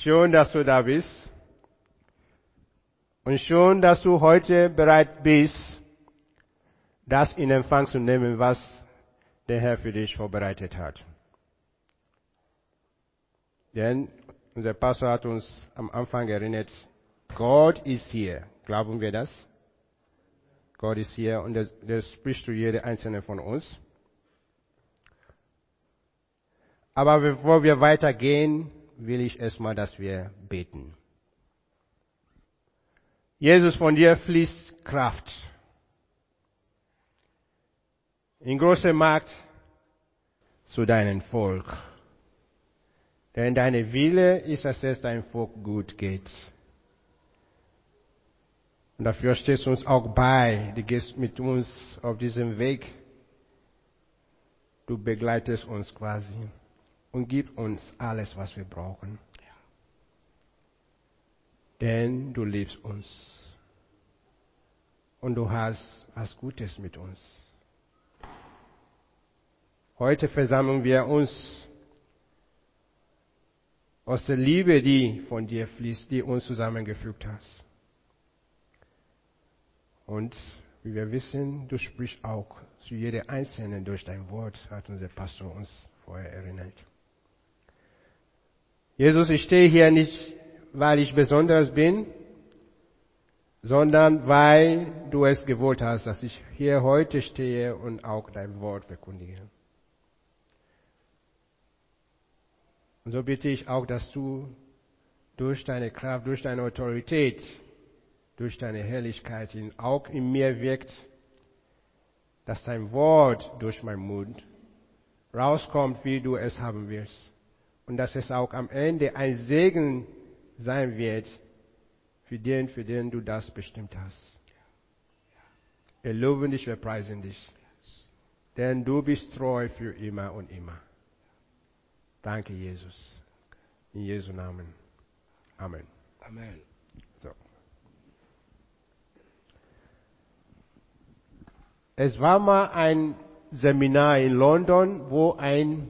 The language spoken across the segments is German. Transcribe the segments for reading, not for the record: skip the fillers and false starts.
Schön, dass du da bist. Und schön, dass du heute bereit bist, das in Empfang zu nehmen, was der Herr für dich vorbereitet hat. Denn unser Pastor hat uns am Anfang erinnert, Gott ist hier. Glauben wir das? Gott ist hier und der spricht zu jedem Einzelnen von uns. Aber bevor wir weitergehen, will ich erstmal, dass wir beten. Jesus, von dir fließt Kraft. In großer Macht zu deinem Volk. Denn deine Wille ist, dass es dein Volk gut geht. Und dafür stehst du uns auch bei. Du gehst mit uns auf diesem Weg. Du begleitest uns quasi und gibst uns alles, was wir brauchen. Denn du liebst uns. Und du hast was Gutes mit uns. Heute versammeln wir uns aus der Liebe, die von dir fließt, die uns zusammengefügt hast. Und wie wir wissen, du sprichst auch zu jedem Einzelnen durch dein Wort, hat unser Pastor uns vorher erinnert. Jesus, ich stehe hier nicht, weil ich besonders bin, sondern weil du es gewollt hast, dass ich hier heute stehe und auch dein Wort verkündige. Und so bitte ich auch, dass du durch deine Kraft, durch deine Autorität, durch deine Herrlichkeit auch in mir wirkt, dass dein Wort durch meinen Mund rauskommt, wie du es haben wirst. Und dass es auch am Ende ein Segen sein wird für den du das bestimmt hast. Wir loben dich, wir preisen dich. Denn du bist treu für immer und immer. Danke, Jesus. In Jesu Namen. Amen. Amen. So. Es war mal ein Seminar in London, wo ein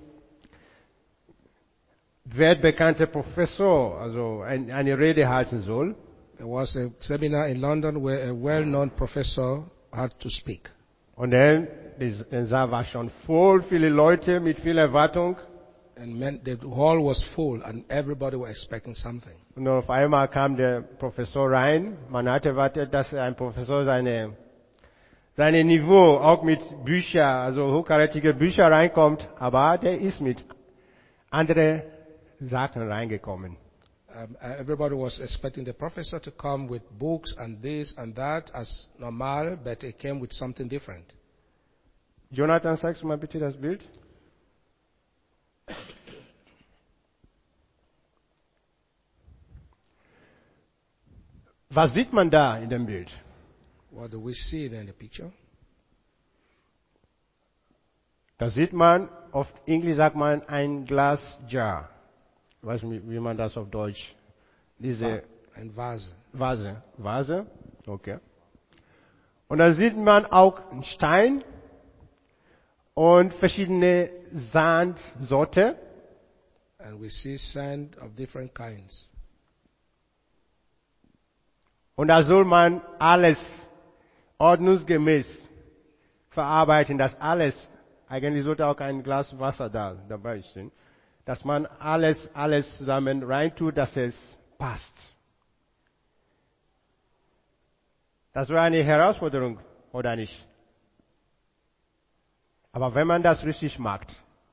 weltbekannter Professor, also eine Rede halten soll. There was a seminar in London where a well-known professor had to speak. Und dann, der Saal war schon voll, viele Leute mit viel Erwartung. And the hall was full and everybody were expecting something. Und auf einmal kam der Professor rein. Man hatte erwartet, dass ein Professor seine Niveau auch mit Büchern, also hochkarätige Bücher reinkommt. Aber der ist mit anderen Sachen reingekommen. Everybody was expecting the professor to come with books and this and that as normal, but he came with something different. Jonathan, sagst du mal bitte das Bild? Was sieht man da in dem Bild? What do we see in the picture? Da sieht man, auf Englisch sagt man ein Glas Jar. Ich weiß nicht, wie man das auf Deutsch, Ein Vase. Vase, okay. Und da sieht man auch einen Stein und verschiedene Sandsorten. And we see sand of different kinds. Und da soll man alles ordnungsgemäß verarbeiten, dass alles, eigentlich sollte auch ein Glas Wasser dabei stehen, dass man alles zusammen reintut, dass es passt. Das war eine Herausforderung, oder nicht? Aber wenn man das richtig macht,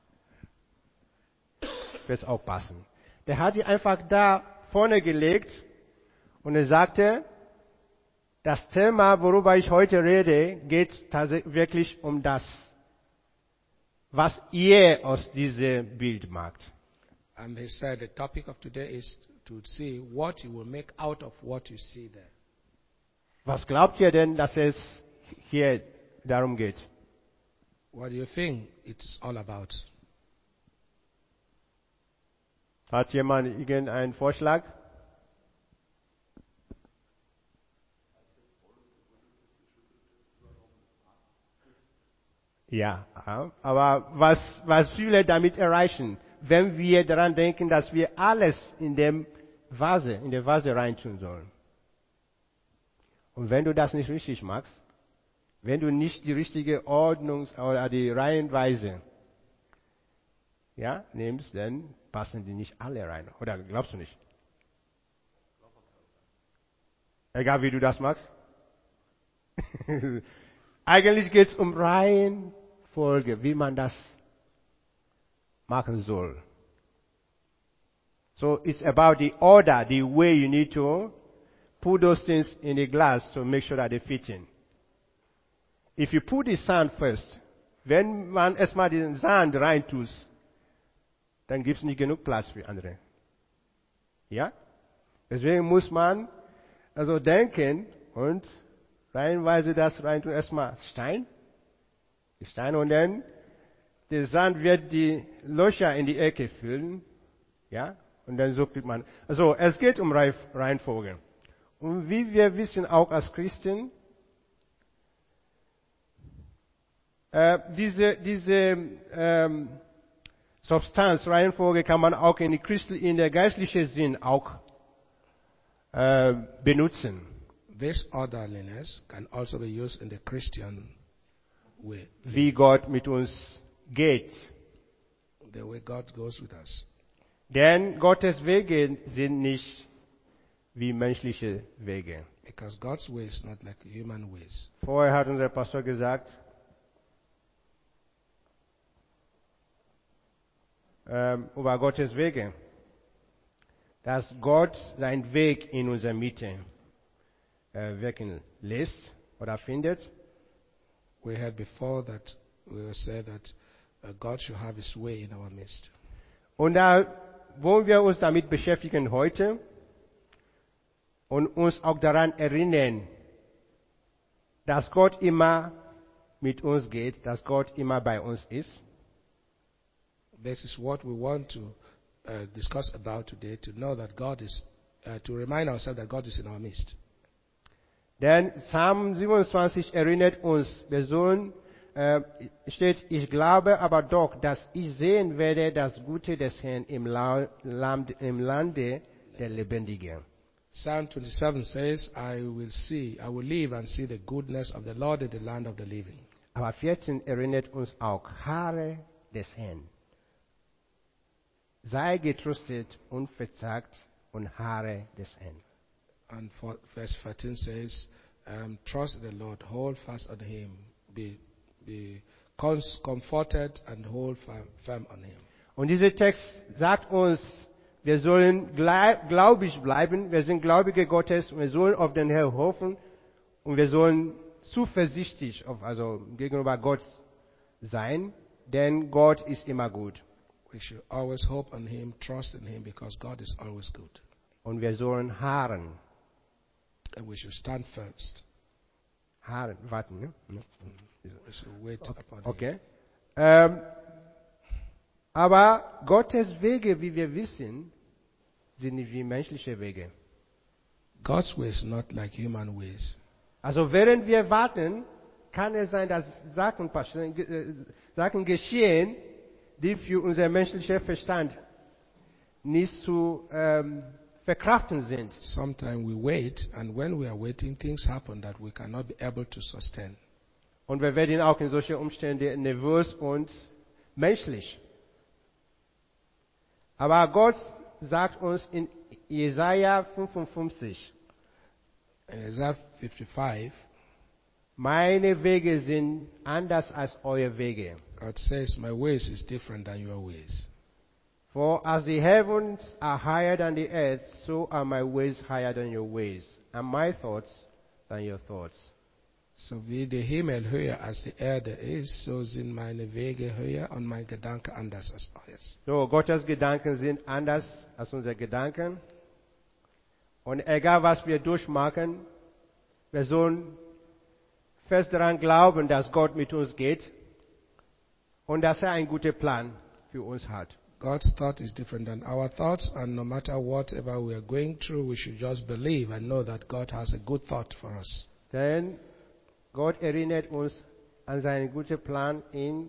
wird es auch passen. Der hat die einfach da vorne gelegt und er sagte, das Thema, worüber ich heute rede, geht tatsächlich wirklich um das, was ihr aus diesem Bild macht. And he said the topic of today is to see what you will make out of what you see there. Was glaubt ihr denn, dass es hier darum geht? What do you think it's all about? Hat jemand irgendeinen Vorschlag? Ja, aber was will er damit erreichen, wenn wir daran denken, dass wir alles in dem der Vase reintun sollen. Und wenn du das nicht richtig machst, wenn du nicht die richtige Ordnung oder die Reihenweise nimmst, dann passen die nicht alle rein. Oder glaubst du nicht? Egal wie du das machst. Eigentlich geht es um Reihenfolge, wie man das machen soll. So it's about the order, the way you need to put those things in the glass to make sure that they fit in. If you put the sand first, wenn man erstmal den Sand reintut, dann gibt es nicht genug Platz für andere. Ja? Deswegen muss man also denken und reihenweise das reintun. Erstmal die Steine und dann der Sand wird die Löcher in die Ecke füllen. Ja? Und dann so kriegt man. Also es geht um Reihenfolge. Und wie wir wissen auch als Christen, diese Substanz, Reihenfolge kann man auch in der geistlichen Sinn auch benutzen. This orderliness can also be used in the Christian way. Wie Gott mit uns geht. The way God goes with us. Denn Gottes Wege sind nicht wie menschliche Wege. Because God's way is not like human ways. Vorher hat unser Pastor gesagt, über Gottes Wege, dass Gott seinen Weg in unserer Mitte wirken lässt oder findet. We heard before that we said that God should have His way in our midst. Und da wollen wir uns damit beschäftigen heute und uns auch daran erinnern, dass Gott immer mit uns geht, dass Gott immer bei uns ist. This is what we want to discuss about today, to know that God is, to remind ourselves that God is in our midst. Denn Psalm 27 erinnert uns, steht, ich glaube aber doch, dass ich sehen werde das Gute des Herrn im Lande der Lebendigen. Psalm 27 says, I will live and see the goodness of the Lord in the land of the living. Aber 14 erinnert uns auch, harre des Herrn. Sei getröstet und verzagt und harre des Herrn. And verse 14 says, trust in the Lord, hold fast on Him, be comforted and hold firm on Him. Und dieser Text sagt uns, wir sollen gläubig bleiben, wir sind Gläubige Gottes und wir sollen auf den Herrn hoffen und wir sollen zuversichtlich gegenüber Gott sein, denn Gott ist immer gut. We should always hope on Him, trust in Him, because God is always good. Und wir sollen harren. And we should stand first. Harren, warten, ne? We should wait upon Him. Okay. Aber Gottes Wege, wie wir wissen, sind nicht wie menschliche Wege. God's way is not like human ways. Also während wir warten, kann es sein, dass Sachen geschehen, die für unser menschlicher Verstand nicht zu verkraften sind. Sometimes we wait, and when we are waiting, things happen that we cannot be able to sustain. Und wir werden auch in solchen Umständen nervös und menschlich. Aber Gott sagt uns in Jesaja 55, In Isaiah 55, meine Wege sind anders als eure Wege. God says, my ways is different than your ways. For as the heavens are higher than the earth, so are my ways higher than your ways, and my thoughts than your thoughts. So wie der Himmel höher als die Erde ist, so sind meine Wege höher und meine Gedanken anders als eures. So, Gottes Gedanken sind anders als unsere Gedanken. Und egal was wir durchmachen, wir sollen fest daran glauben, dass Gott mit uns geht und dass er einen guten Plan für uns hat. God's thought is different than our thoughts, and no matter whatever we are going through, we should just believe and know that God has a good thought for us. Denn Gott erinnert uns an seinen guten Plan in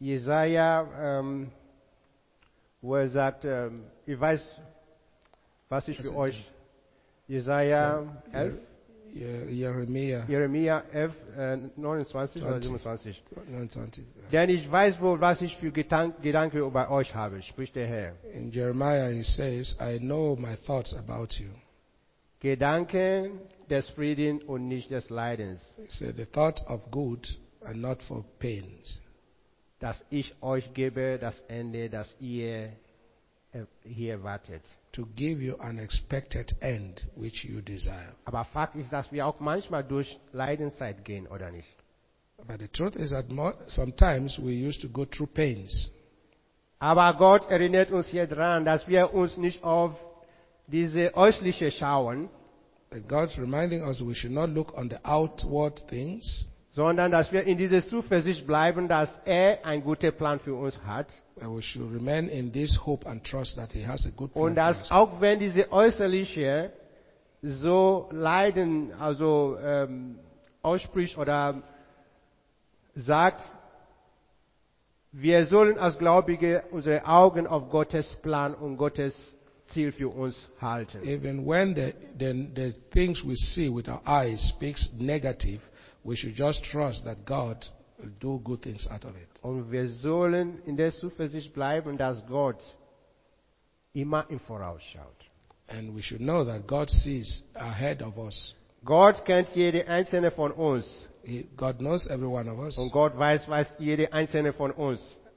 Jesaja, wo er sagt, ich weiß was ich für euch Jesaja 11, Jeremia 11, 29 oder 27. 29. Ja. Denn ich weiß wohl, was ich für Gedanken über euch habe, spricht der Herr. In Jeremiah he says, I know my thoughts about you. Gedanken des Friedens und nicht des Leidens, He said, the thought of good and not for pains. dass ich euch gebe, das Ende, das ihr hier wartet. To give you an expected end which you desire. Aber Fakt ist, dass wir auch manchmal durch Leidenszeit gehen, oder nicht? But the truth is that sometimes we used to go through pains. Aber Gott erinnert uns hier dran, dass wir uns nicht auf diese äußerliche schauen, But God's reminding us we should not look on the outward things, sondern dass wir in dieser Zuversicht bleiben, dass er einen guten Plan für uns hat. but we should remain in this hope and trust that He has a good plan Und for dass us. auch wenn diese äußerliche so Leiden, also ausspricht oder sagt, wir sollen als Gläubige unsere Augen auf Gottes Plan und Gottes Ziel für uns halten. Even when the things we see with our eyes speaks negative, we should just trust that God will do good things out of it. Und wir sollen in der Zuversicht bleiben, dass Gott immer im Voraus schaut. And we should know that God sees ahead of us. Gott kennt jede einzelne von uns. God knows every one of us. Und Gott weiß jede einzelne von uns.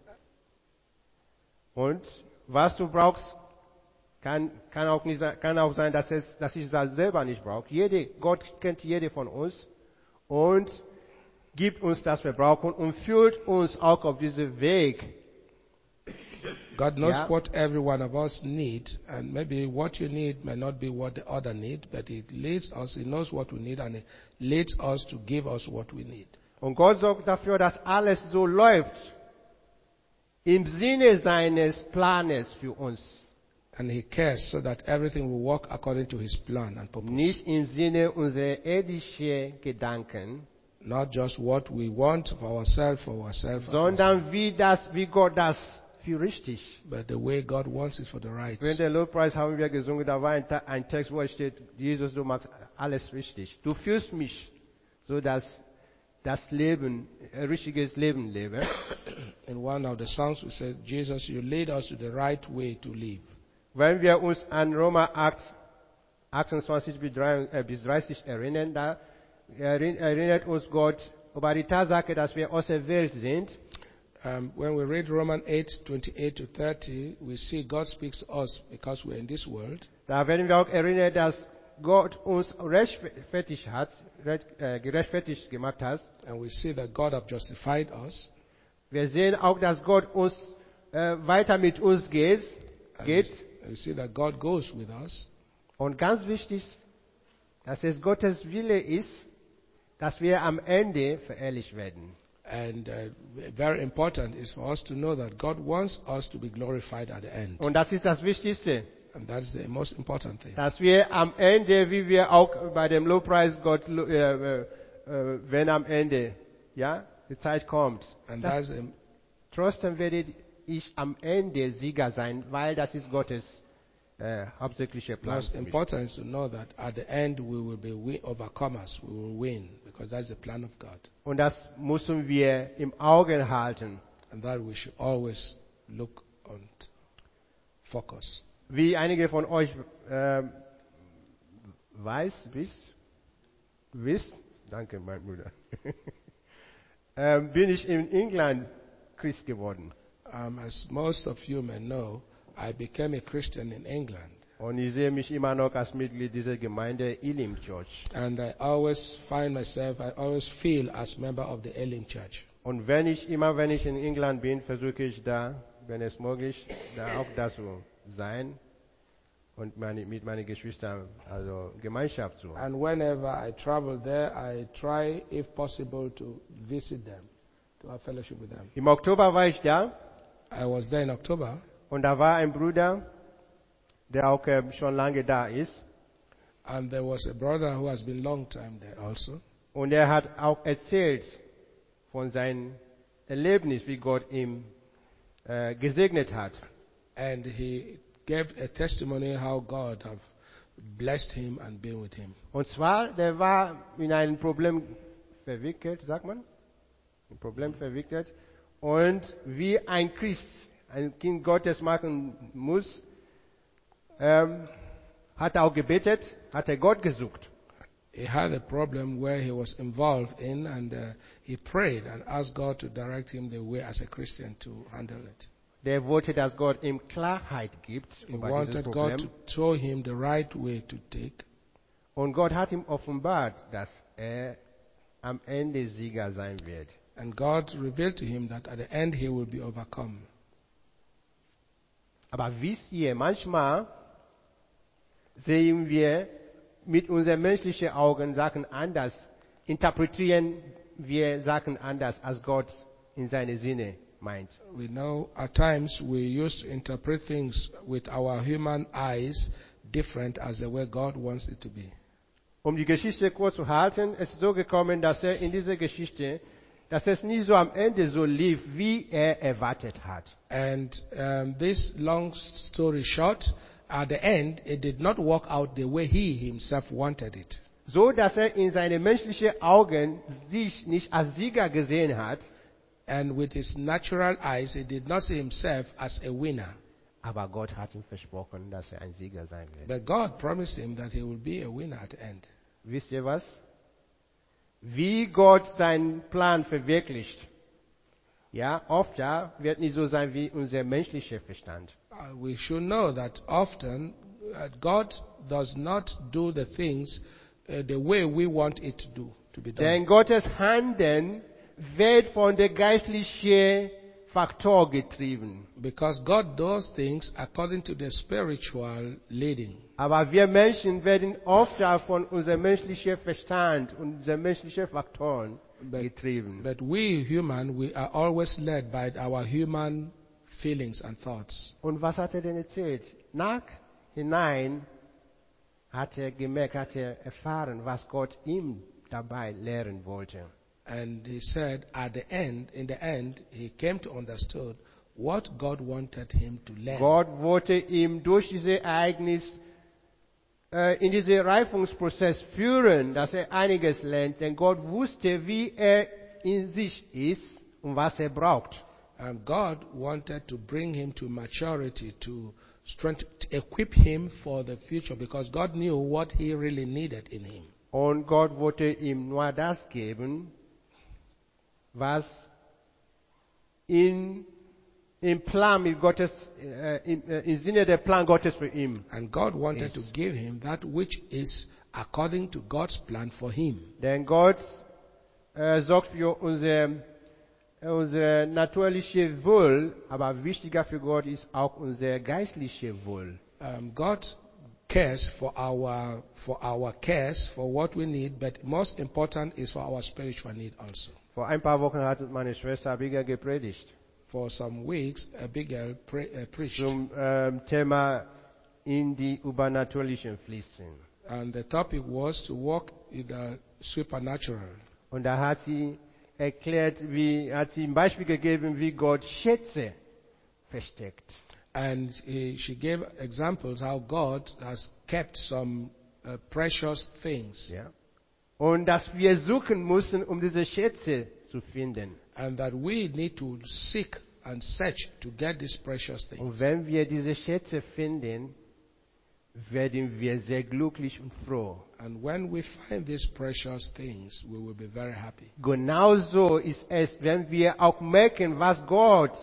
Und was du brauchst, kann auch sein, dass ich das selber nicht brauche. Gott kennt jede von uns und gibt uns, das wir brauchen und führt uns auch auf diesem Weg. God knows Yeah. what every one of us need, and maybe what you need may not be what the other need, but He leads us, He knows what we need, and He leads us to give us what we need. Und Gott sorgt dafür, dass alles so läuft im Sinne seines Planes für uns. And He cares so that everything will work according to His plan and purpose. Nicht im Sinne unserer irdischen Gedanken, Not just what we want for ourselves, sondern wie Gott das für richtig. but the way God wants it for the right. Während der Lobpreis haben wir gesungen, da war ein Text, wo es steht, Jesus, du machst alles richtig. Du führst mich, so dass das Leben, ein richtiges Leben lebe. In one of the songs we said, Jesus, you lead us to the right way to live. Wenn wir uns an Römer 8, 28 bis 30 erinnern, da erinnert uns Gott über die Tatsache, dass wir aus der Welt sind. When we read Romans 8:28 to 30, we see God speaks to us because we're in this world. Da werden wir auch erinnert, dass Gott uns gerechtfertigt gemacht hat. And we see that God have justified us. Wir sehen auch, dass Gott uns weiter mit uns geht. And we see that God goes with us. Und ganz wichtig, dass es Gottes Wille ist, dass wir am Ende verherrlicht werden. And very important is for us to know that God wants us to be glorified at the end. Und das ist das Wichtigste, And that is the most important thing. dass wir am Ende, wie wir auch bei dem Lobpreis Gott, wenn am Ende, ja, die Zeit kommt, And das, that's trotzdem werde ich am Ende Sieger sein, weil das ist Gottes hauptsächlicher Plan. most für mich. important is to know that at the end we will be overcomers. We will win because that's the plan of God. Und das müssen wir im Auge halten. And that we should always look and focus. Wie einige von euch wisst, danke mein Bruder, bin ich in England Christ geworden. As most of you may know, I became a Christian in England. Und ich sehe mich immer noch als Mitglied dieser Gemeinde Elim Church. And I always feel as member of the Elim Church. Und wenn ich in England bin, versuche ich da, wenn es möglich, da auch da zu sein und mit meinen Geschwistern, also Gemeinschaft zu haben. And whenever I travel there, I try, if possible, to visit them, to have fellowship with them. Im Oktober war ich da I was there in October, und da war ein Bruder, der auch schon lange da ist. and there was a brother who has been long time there also. Und er hat auch erzählt von seinem Erlebnis, wie Gott ihn gesegnet hat. And he gave a testimony how God have blessed him and been with him. Und zwar, der war in ein Problem verwickelt, sagt man? Ein Problem verwickelt. Und wie ein Christ, ein Kind Gottes machen muss, hat er auch gebetet, hat er Gott gesucht. He had a problem where he was involved in, and he prayed and asked God to direct him the way as a Christian to handle it. Der wollte, dass Gott ihm Klarheit gibt He über dieses wanted God Problem. to show him the right way to take. Und Gott hat ihm offenbart, dass er am Ende Sieger sein wird. And God revealed to him that at the end he will be overcome. Aber wisst ihr, manchmal sehen wir mit unseren menschlichen Augen Sachen anders, interpretieren wir Sachen anders, als Gott in seine Sinne meint. We know at times we used to interpret things with our human eyes different as the way God wants it to be. Um die Geschichte kurz zu halten, es ist so gekommen, dass er in dieser Geschichte, dass es nicht so am Ende so lief, wie er erwartet hat. And this long story short, at the end, it did not work out the way he himself wanted it. So, dass er in seine menschlichen Augen sich nicht als Sieger gesehen hat, And with his natural eyes, he did not see himself as a winner. aber Gott hat ihm versprochen, dass er ein Sieger sein wird. But God promised him that he will be a winner at the end. Wisst ihr was? Wie Gott seinen Plan verwirklicht, ja, oft wird nicht so sein wie unser menschlicher Verstand. We should know that often God does not do the things the way we want it to be done. Denn Gottes Handeln wird von der geistlichen Faktor getrieben. Because God does things according to the spiritual leading. Aber wir Menschen werden oft von unserem menschlichen Verstand und unseren menschlichen Faktoren getrieben. But we human, we are always led by our human feelings and thoughts. Und was hat er denn erzählt? Nachhinein hat er gemerkt, hat er erfahren, was Gott ihm dabei lehren wollte. And he said, in the end, he came to understand what God wanted him to learn. Gott wollte ihm durch dieses Ereignis in diesen Reifungsprozess führen, dass er einiges lernt, denn Gott wusste, wie er in sich ist und was er braucht. And God wanted to bring him to maturity, to equip him for the future, because God knew what he really needed in him. Und Gott wollte ihm nur das geben, was im Plan mit Gottes, im Sinne der Plan Gottes für ihn. And God wanted to give him that which is according to God's plan for him. Denn Gott sorgt für unser natürliche Wohl, aber wichtiger für Gott ist auch unser geistliches Wohl. God cares for our cares for what we need, but most important is for our spiritual need also. Vor ein paar Wochen hat meine Schwester Abigail gepredigt For some weeks, Abigail preached, zum Thema in die übernatürlichen Flüssen. and the topic was to walk in the supernatural. Und da hat sie erklärt, hat sie ein Beispiel gegeben, wie Gott Schätze versteckt. And she gave examples how God has kept some precious things, Ja. Und dass wir suchen müssen, um diese Schätze zu finden. and that we need to seek and search to get these precious things. Und wenn wir diese Schätze finden, werden wir sehr glücklich und froh. And when we find these precious things, we will be very happy. Genauso ist es, wenn wir auch merken, was Gott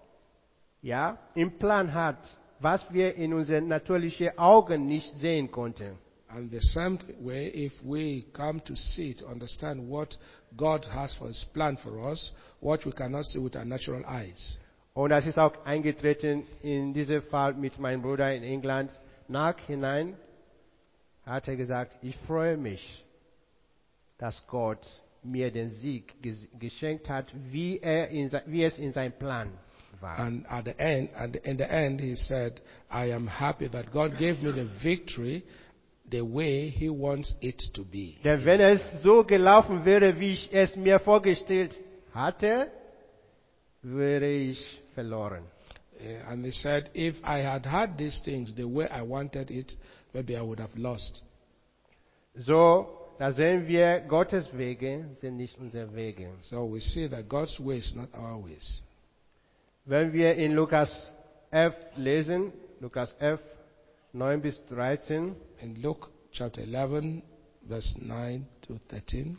im Plan hat, was wir in unseren natürlichen Augen nicht sehen konnten. And the same way, if we come to see, to understand what God has for His plan for us, what we cannot see with our natural eyes. Und das ist auch eingetreten in diesem Fall mit meinem Bruder in England. Nachhinein hat er gesagt, ich freue mich, dass Gott mir den Sieg geschenkt hat, wie es in seinem Plan war. And in the end, he said, I am happy that God gave me the victory the way He wants it to be. Denn wenn es so gelaufen wäre, wie ich es mir vorgestellt hatte, wäre ich verloren. And they said, if I had had these things the way I wanted it, maybe I would have lost. So, da sehen wir, Gottes Wege sind nicht unsere Wege. So we see that God's way is not our ways. Wenn wir in Lukas 11 lesen, Lukas 11, 9 bis 13, In Luke chapter 11, verse 9 to 13.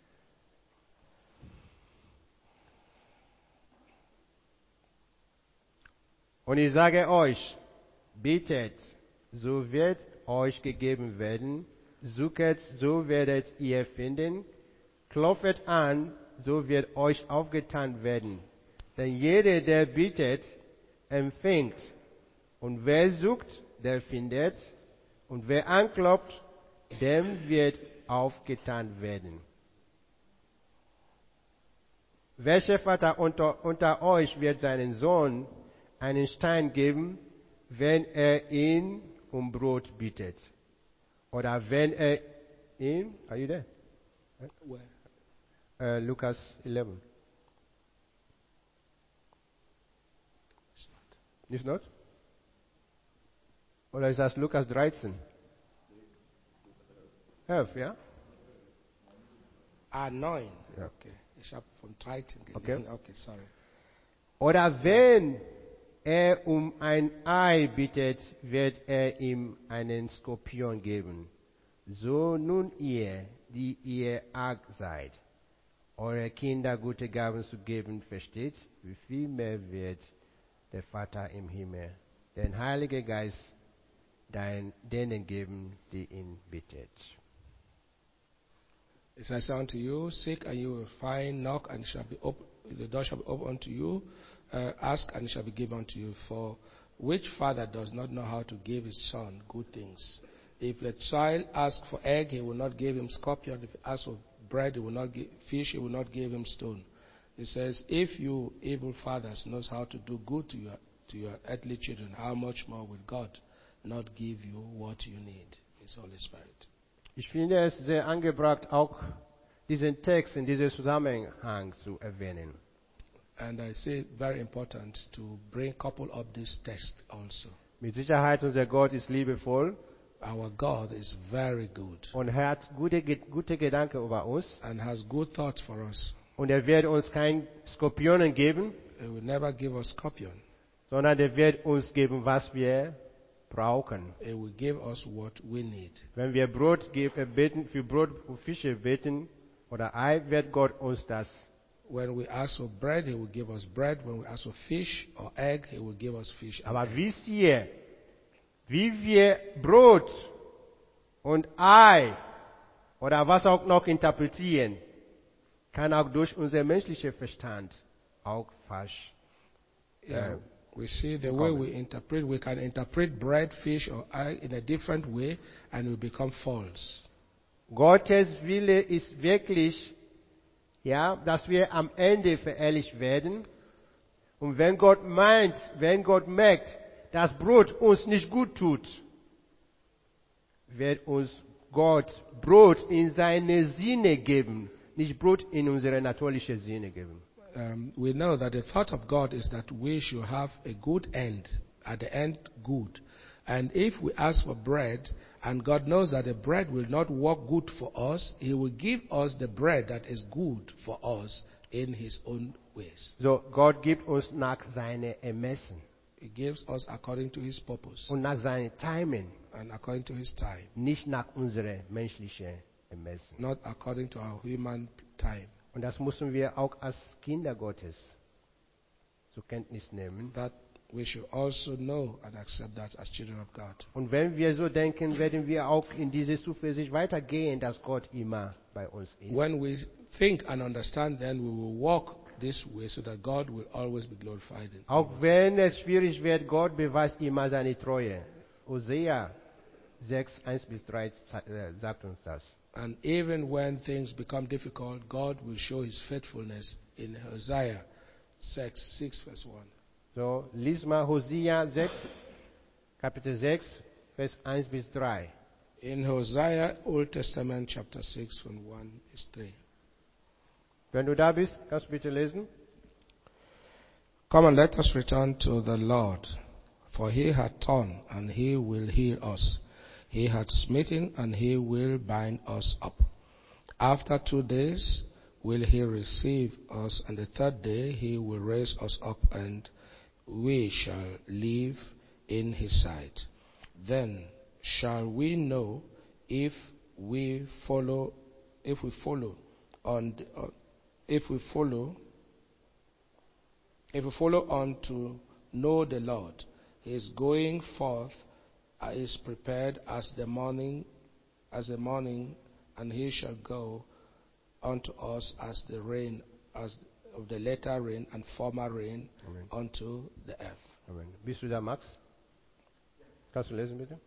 und ich sage euch, bittet, so wird euch gegeben werden, suchet, so werdet ihr finden, klopfet an, so wird euch aufgetan werden. Denn jeder, der bittet, empfängt, und wer sucht, der findet, und wer anklopft, dem wird aufgetan werden. Welcher Vater unter euch wird seinen Sohn einen Stein geben, wenn er ihn um Brot bittet? Oder wenn er ihn, are you there? Lukas 11. Ist not? Oder ist das Lukas 13? 11, ja? 9. Ja. Okay. Ich habe von 13 Okay. gelesen. Okay, sorry. Oder wenn er um ein Ei bittet, wird er ihm einen Skorpion geben. So nun ihr, die ihr arg seid, eure Kinder gute Gaben zu geben versteht, wie viel mehr wird der Vater im Himmel den Heiligen Geist denen geben, die ihn bittet. It says unto you, seek and you will find, knock and it shall be the door shall be opened unto you, ask and it shall be given unto you. For which father does not know how to give his son good things? If the child asks for egg, he will not give him scorpion. If he asks for bread, he will not give fish, he will not give him stone. It says, if you evil fathers knows how to do good to your earthly children, how much more will God not give you what you need? His Holy Spirit. Ich finde es sehr angebracht, auch diesen Text in diesem Zusammenhang zu erwähnen. And I say it very important to couple up this text also. Mit Sicherheit, unser Gott ist liebevoll Our God is very good und er hat gute Gedanken über uns. and has good thoughts for us. Und er wird uns kein Skorpionen geben, He will never give us scorpion. sondern er wird uns geben, was wir brauchen. He will give us what we need. Wenn wir beten, für Brot und Fische beten oder Ei, wird Gott uns das. When we ask for bread, He will give us bread. When we ask for fish or egg, He will give us fish. And Aber egg. wisst ihr, wie wir Brot und Ei oder was auch noch interpretieren, kann auch durch unser menschlicher Verstand auch falsch. Yeah, we see the way we can interpret bread, fish, or egg in a different way, and we become false. Gottes Wille ist wirklich, ja, dass wir am Ende verherrlicht werden. Und wenn Gott merkt, dass Brot uns nicht gut tut, wird uns Gott Brot in seine Sinne geben, nicht Brot in unsere natürliche Sinne geben. We know that the thought of God is that we should have a good end, at the end good. And if we ask for bread, and God knows that the bread will not work good for us, He will give us the bread that is good for us in His own ways. So, Gott gibt uns nach seinem Ermessen He gives us according to His purpose und nach seinem Timing, and according to His time, nicht nach unserem menschlichen Ermessen. not according to our human time. Und das müssen wir auch als Kinder Gottes zur Kenntnis nehmen. That we should also know and accept that as children of God. Und wenn wir so denken, werden wir auch in diese Zuversicht weitergehen, dass Gott immer bei uns ist. When we think and understand, then we will walk this way so that God will always be glorified. Auch wenn es schwierig wird, Gott beweist immer seine Treue. Hosea 6, 1 bis 3 sagt uns das. And even when things become difficult, God will show His faithfulness in Hosea 6 verse 1. So, lies mal Hosea 6, Kapitel 6, Vers 1 bis 3. In Hosea, Old Testament, chapter 6, from 1 bis 3. Wenn du da bist, kannst du bitte lesen? Come and let us return to the Lord, for he hath torn, and he will heal us. He hath smitten, and he will bind us up. After 2 days will he receive us, and the third day he will raise us up, and we shall live in his sight. Then shall we know if we follow on to know the Lord. His going forth is prepared as the morning, and he shall go unto us as the rain, as of the latter rain and former rain. Amen. Unto the earth. Amen. Bist du da, Max? Kannst du lesen, bitte?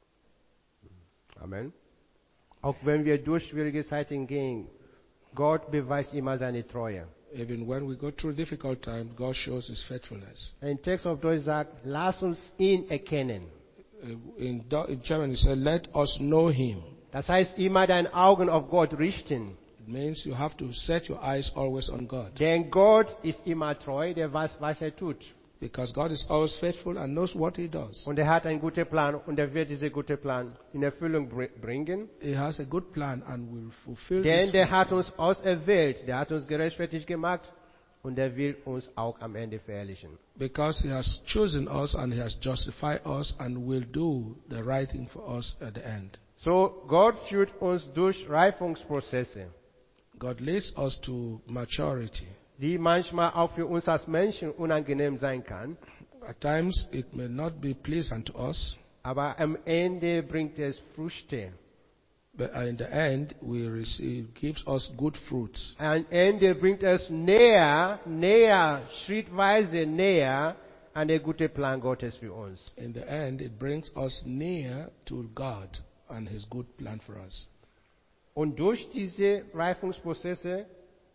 Amen. Auch wenn wir durch schwierige Zeiten gehen, Gott beweist immer seine Treue. Even when we go through difficult times, God shows his faithfulness. Ein Text auf Deutsch sagt, lass uns ihn erkennen. In German it says, let us know him. Das heißt, immer deine Augen auf Gott richten. It means you have to set your eyes always on God. Denn Gott ist immer treu, der weiß, was er tut. Because God is always faithful and knows what he does. Und er hat einen guten Plan und er wird diesen guten Plan in Erfüllung bringen. He has a good plan and will fulfill Denn this. der hat uns auserwählt, der hat uns gerechtfertigt gemacht und er will uns auch am Ende verherrlichen. Because he has chosen us and he has justified us and will do the right thing for us at the end. So, Gott führt uns durch Reifungsprozesse, God leads us to maturity. die manchmal auch für uns als Menschen unangenehm sein kann. At times it may not be pleasant to us, Aber am Ende bringt es Früchte. but in the end gives us good fruits. Am Ende bringt es näher, schrittweise näher an den guten Plan Gottes für uns. In the end, it brings us near to God and his good plan for us. Und durch diese Reifungsprozesse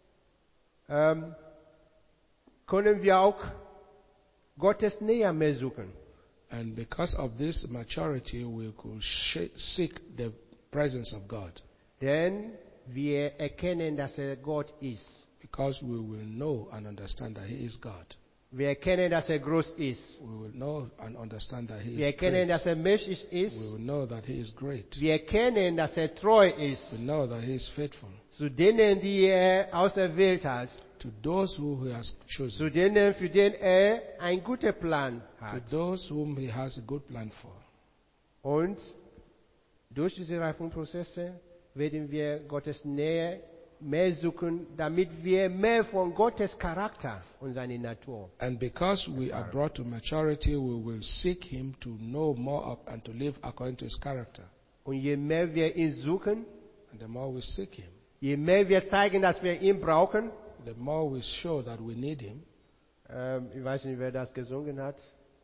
können wir auch Gottes Nähe mehr suchen. And because of this maturity, we could seek the presence of God. Denn wir erkennen, dass er Gott ist. Because we will know and understand that he is God. Wir erkennen, dass er groß ist. We will know and understand that he Wir is erkennen, great. dass er mächtig ist. We will know that he is great. Wir erkennen, dass er treu ist. We know that he is faithful. Zu denen, die er auserwählt hat. To those who he has chosen. Zu denen, für den er einen guten Plan To hat. those whom he has a good plan for. Und durch diese Reifungsprozesse werden wir Gottes Nähe mehr suchen, damit wir mehr von Gottes Charakter und seiner Natur. And because we are brought to maturity, we will seek him to know more of and to live according to his character. Und je mehr wir ihn suchen, And the more we seek him, je mehr wir zeigen, dass wir ihn brauchen, the more we show that we need him. ich weiß nicht, wer das gesungen hat.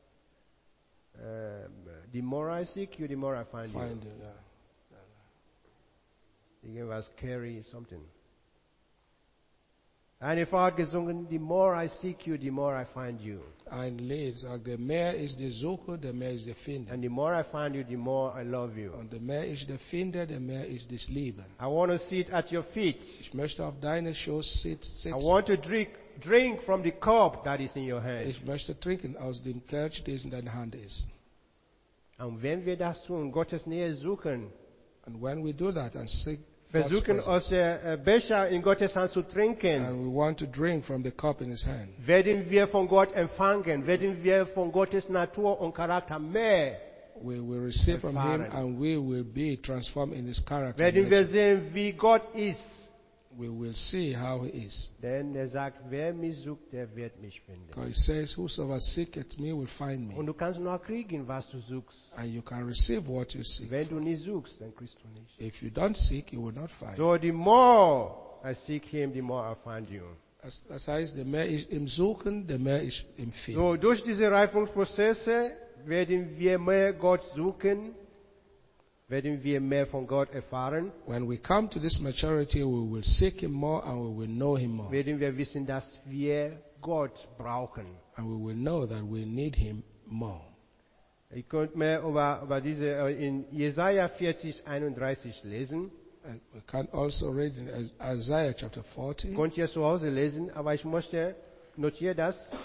The more I seek you, the more I find you. Irgendwas carry something. Eine Frau hat gesungen, the more I seek you, the more I find you. Ein Lied sagt, der mehr ich dich suche, der mehr ich dich finde. And the more I find you, the more I love you. Und der mehr ich dich finde, der mehr ich dich liebe. I want to sit at your feet. Ich möchte auf deine Schoß sitzen. I want to drink from the cup that is in your hand. Ich möchte trinken aus dem Kelch, der in deiner Hand ist. Und wenn wir das tun, Gottes Nähe suchen, And when we do that and seek versuchen aus der Becher in Gottes Hand zu trinken, and we want to drink from the cup in his hand, werden wir von Gott empfangen, werden wir von Gottes Natur und Charakter mehr, we will receive from him erfahren. and we will be transformed in his character. werden wir sehen, wie Gott ist. We will see how he is. Denn er sagt, wer mich sucht, der wird mich finden. Because he says, whosoever seeketh me will find me. Und du kannst nur kriegen, was du suchst. And you can receive what you seek. Wenn du nicht suchst, dann kriegst du nicht. If you don't seek, you will not find. So the more I seek him, the more I find you. Das heißt, der mehr ich ihm suchen, der mehr ich ihm finde. So durch diese Reifungsprozesse werden wir mehr Gott suchen, werden wir mehr von Gott erfahren, When we come to this maturity, we will seek him more and we will know him more. werden wir wissen, dass wir Gott brauchen. And we will know that we need him more. Ihr könnt mehr über diese in Jesaja 40, 31 lesen. And we can also read in Isaiah chapter 40. Könnt ihr zu Hause lesen, aber ich möchte notieren das.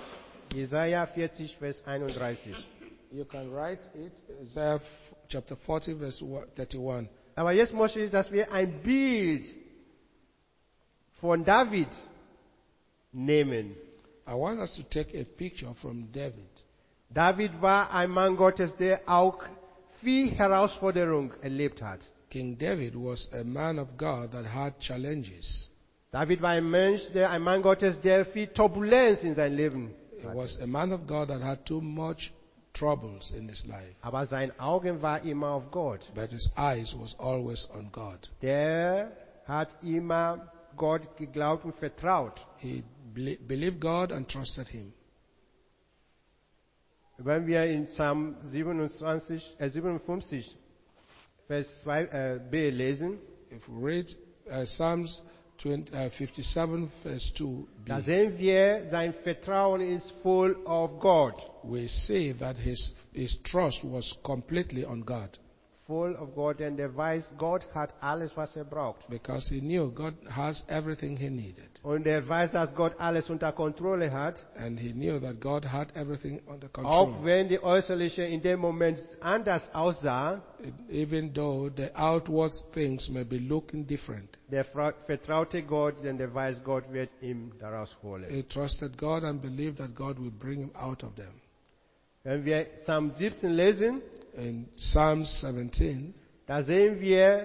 Jesaja 40, Vers 31. You can write it, Isaiah chapter 40, verse 31. Aber jetzt möchte ich, dass wir ein Bild von David nehmen. I want us to take a picture from David. David war ein Mann Gottes, der auch viel Herausforderung erlebt hat. King David was a man of God that had challenges. David war ein Mensch, ein Mann Gottes, der viel Turbulenz in sein Leben He hatte. was a man of God that had too much troubles in his life. Aber sein Augen war immer auf Gott. But his eyes was always on God. Der hat immer Gott geglaubt und vertraut. He believed God and trusted him. Wenn wir in Psalm 57, Vers 2b lesen, If we read Psalms 57, verse 2b, da sehen wir, sein Vertrauen ist voll auf Gott. we see that his trust was completely on God. Voll auf Gott, denn der weiß, Gott hat alles, was er braucht. Because he knew God has everything he needed. Und er weiß, dass Gott alles unter Kontrolle hat. And he knew that God had everything under Auch control. wenn die äußerliche in dem Moment anders aussah, Even though the outward things may be looking different. der vertraute Gott, denn der weiß, Gott wird ihn daraus holen. He trusted God and believed that God will bring him out of them. Wenn wir Psalm 17 lesen, In Psalm 17, da sehen wir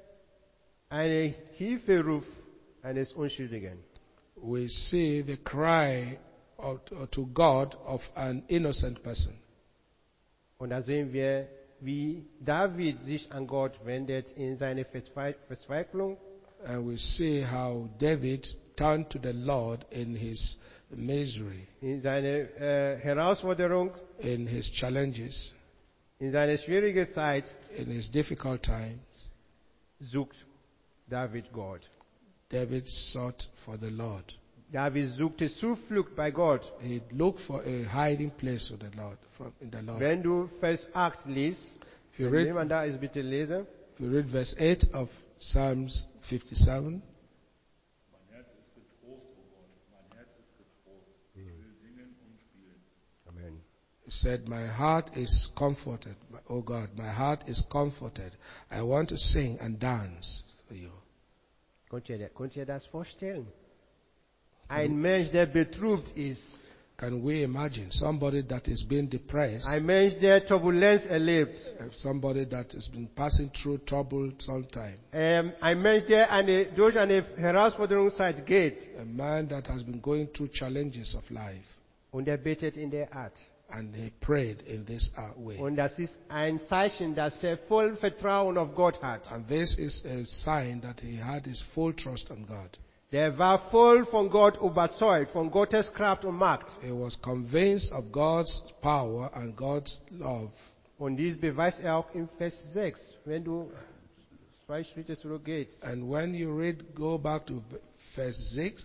einen Hilferuf eines Unschuldigen. we see the cry to God of an innocent person. Und da sehen wir, wie David sich an Gott wendet in seiner Verzweiflung. And we see how David turned to the Lord in his misery, In seiner Herausforderung, in his challenges, in seiner schwierigen Zeit in his difficult times. sucht David Gott. David sought for the Lord. David suchte Zuflucht bei Gott. He looked for a hiding place with the Lord, in the Lord. Wenn du Vers 8 liest, If you wenn read, jemand da ist, bitte lese. if you read verse 8 of Psalms 57, Mein Herz ist getrost, o Gott, mein Herz ist getrost. Ich will singen und spielen. Amen. he said, my heart is comforted. Oh God, my heart is comforted. I want to sing and dance for you. Könnt ihr das vorstellen? Ein Mensch, der betrübt ist. Can we imagine somebody that is being depressed, Ein Mensch, der Turbulenz erlebt. somebody that has been passing through trouble sometime, Ein Mensch, der durch eine Herausforderungszeit geht. a man that has been going through challenges of life, Und er betet in der Art. and he prayed in this way. Und das ist ein Zeichen, dass er voll Vertrauen auf Gott hat. And this is a sign that he had his full trust on God. Der war voll von Gott überzeugt, von Gottes Kraft und Macht. He was convinced of God's power and God's love. Und dies beweist er auch in Vers 6, wenn du 2 Schritte zurückgehst. And when you read, go back to verse 6,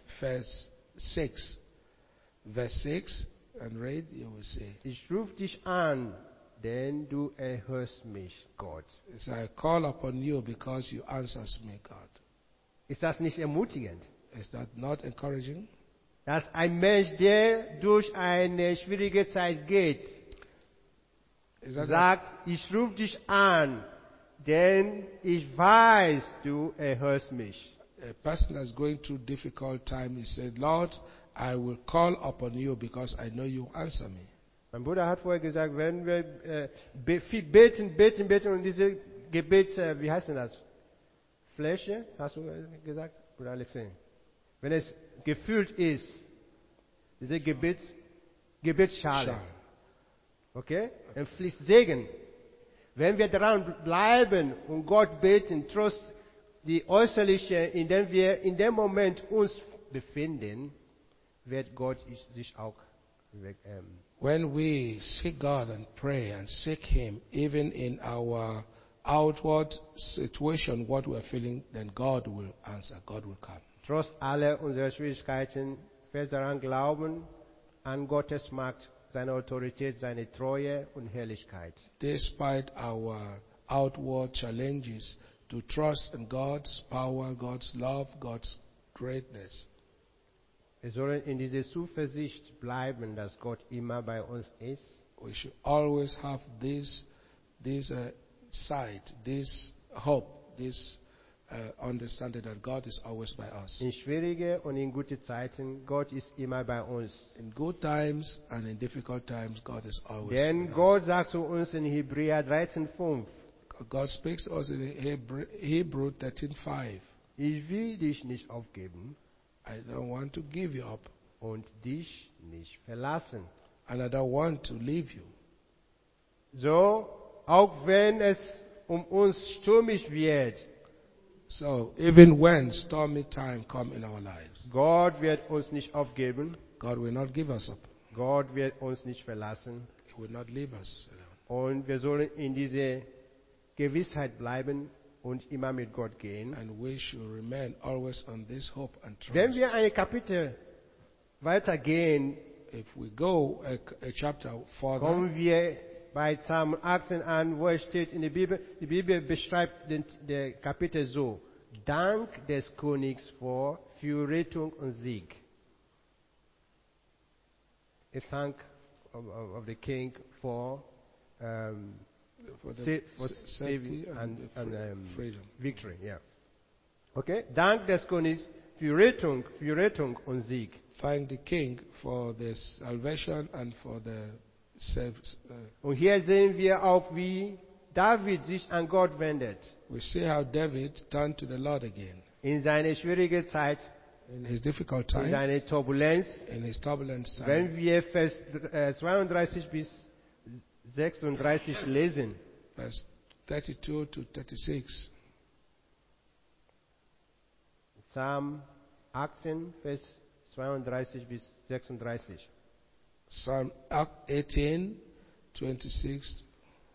verse 6, and read, you will see. Ich rufe dich an, denn du erhörst mich, Gott. It's, I call upon you because you answers me, God. Ist das nicht ermutigend? Is that not encouraging? Dass ein Mensch, der durch eine schwierige Zeit geht, Is that sagt, ich rufe dich an, denn ich weiß, du erhörst mich. a person that's going through difficult time, he said, Lord, I will call upon you because I know you answer me. Mein Bruder hat vorher gesagt, wenn wir viel beten und diese Gebets, wie heißt denn das? Fläche, hast du gesagt? Bruder Alexei. Wenn es gefüllt ist, diese Gebetsschale. Schale. Okay? Dann fließt Segen. Wenn wir daran bleiben und Gott beten, trotz die äußerliche, in dem wir in dem Moment uns befinden, wird Gott sich auch When we seek God and pray and seek Him, even in our outward situation, what we're feeling, then God will answer. God will come. trotz aller unserer Schwierigkeiten fest daran glauben, an Gottes Macht, seine Autorität, seine Treue und Herrlichkeit. Despite our outward challenges, to trust in God's power, God's love, God's greatness. Wir sollen in dieser Zuversicht bleiben, dass Gott immer bei uns ist. We should always have this sight, this hope, this understanding that God is always by us. In schwierige und in gute Zeiten, Gott ist immer bei uns. In good times and in difficult times, God is always Denn by Gott sagt zu uns in Hebräer 13,5, us. God speaks to us in Hebrew 13:5. ich will dich nicht aufgeben I don't want to give you up, und dich nicht verlassen. and I don't want to leave you. So, auch wenn es uns stürmisch wird, So even when stormy time come in our lives, Gott wird uns nicht aufgeben, God will not give us up. Gott wird uns nicht verlassen. He will not leave us alone. Und wir sollen in diese Gewissheit bleiben und immer mit Gott gehen. And we should remain always on this hope and Wenn trust. wir ein Kapitel weitergehen, If we go a chapter further, kommen wir bei Psalm 18 an, wo es steht in der Bibel, die Bibel beschreibt der Kapitel so: Dank des Königs für Rettung und Sieg. A thank of the king for for the saving safety and freedom. victory. Yeah. Okay? Dank des Königs für Rettung und Sieg. Thank the King for the salvation and for the Und hier sehen wir auch, wie David sich an Gott wendet. We see how David turned to the Lord again In seiner schwierigen Zeit, in his difficult in time, seiner Turbulenz. in his turbulent time. Wenn wir Vers 32 bis 36 lesen, Verse 32 to 36. Psalm 18, Vers 32 bis 36. Psalm 18, 26.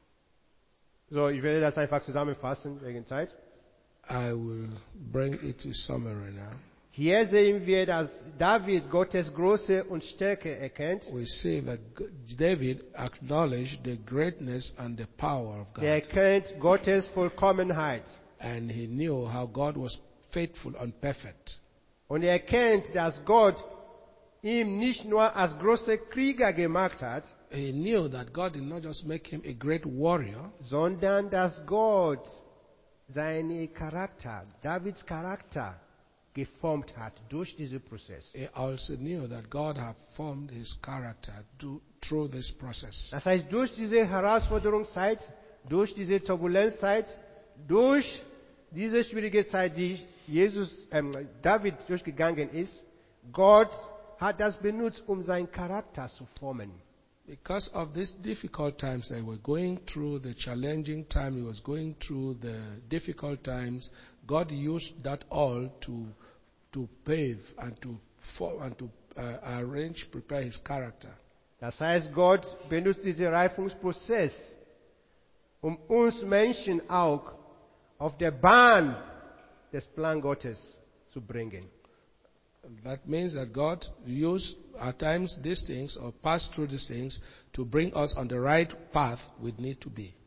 So, ich werde das einfach zusammenfassen wegen Zeit. I will bring it to summary now. Hier sehen wir, dass David Gottes Größe und Stärke erkennt. We see that David acknowledged the greatness and the power of God. Er erkennt Gottes Vollkommenheit. And he knew how God was faithful and perfect. Und er erkennt, dass Gott ihn nicht nur als großer Krieger gemacht hat, He knew that God did not just make him a great warrior, sondern dass Gott seinen Charakter, Davids Charakter, geformt hat durch diesen Prozess. he also knew that God had formed his character through this process. Das heißt, durch diese Herausforderungszeit, durch diese Turbulenzzeit, durch diese schwierige Zeit, die David durchgegangen ist, Gott hat das benutzt, um seinen Charakter zu formen. Because of these difficult times that we're going through, the challenging time he was going through, the difficult times, God used that all to pave and to arrange, prepare his character. Das heißt, Gott benutzt diesen Reifungsprozess, um uns Menschen auch auf der Bahn des Plan Gottes zu bringen. That means that God used at times these things or passed through these things to bring us on the right path we need to be.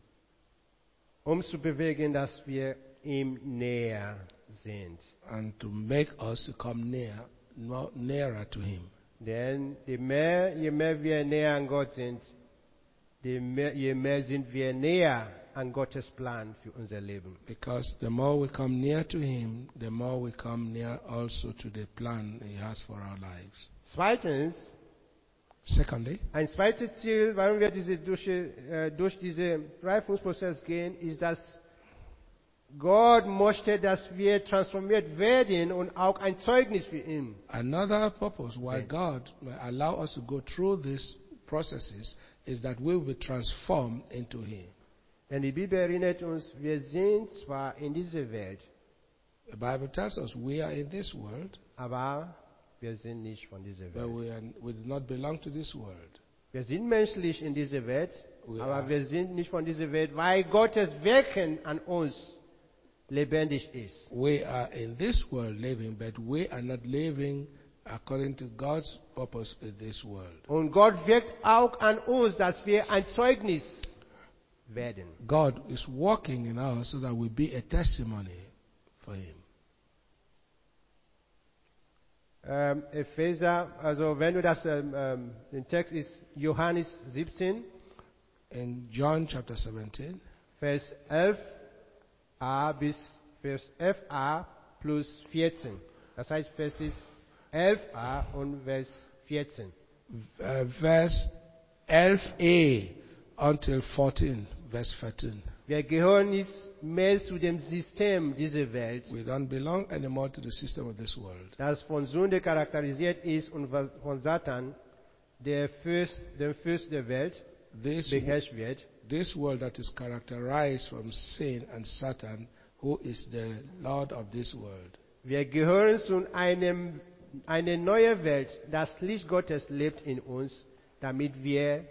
Um zu bewegen, dass wir ihm näher sind. And to make us to come nearer to him. Denn je mehr wir näher an Gott sind, je mehr sind wir näher an Gottes Plan für unser Leben. Because the more we come near to him, the more we come near also to the plan he has for our lives. Zweitens, Secondly, ein zweites Ziel, warum wir durch diesen Reifungsprozess gehen, ist, dass Gott möchte, dass wir transformiert werden und auch ein Zeugnis für ihn. another purpose why God may allow us to go through these processes is that we will be transformed into him. Denn die Bibel erinnert uns, wir sind zwar in dieser Welt, The Bible tells us we are in this world, aber wir sind nicht von dieser but Welt. we do not belong to this world. Wir sind menschlich in dieser Welt, We aber are. wir sind nicht von dieser Welt, weil Gottes Wirken an uns lebendig ist. We are in this world living, but we are not living according to God's purpose in this world. Und Gott wirkt auch an uns, dass wir ein Zeugnis werden. God is working in us so that we be a testimony for him. Epheser, also wenn du das, den Text ist Johannes 17, In John chapter 17, Vers 11a bis Vers 11a plus 14. Das heißt, Vers ist 11a und Vers 14. verse 11a until 14, verse 13. Wir gehören nicht mehr zu dem System dieser Welt, We don't belong anymore to the system of this world. das von Sünde charakterisiert ist und von Satan, der Fürst der Welt, beherrscht wird. This world that is characterized from sin and Satan, who is the Lord of this world. Wir gehören zu eine neue Welt. Das Licht Gottes lebt in uns, damit wir